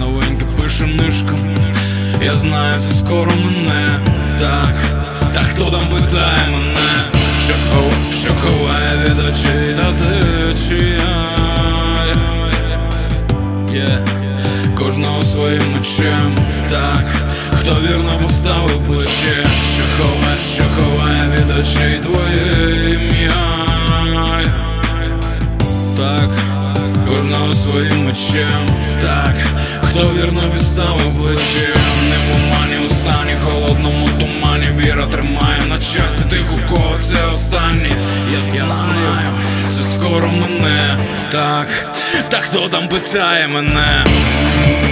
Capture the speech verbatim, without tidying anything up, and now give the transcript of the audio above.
новеньке пише нишком. Я знаю, це скоро мене. Так, так хто там питає мене? Що ховає, що ховає від очей, та ти чи я? Yeah. Кожного своїм мечем. Так, хто вірно поставив плече? Що ховає, що ховає від очей твоє ім'я? Так, кожного своїм мечем. Так, хто вірно підставив плече? Не в омані, у стані, холодному тумані. Віра тримає на часі, тих у кого це останнє. Я знаю, це скоро мене. Так, та хто там питає мене?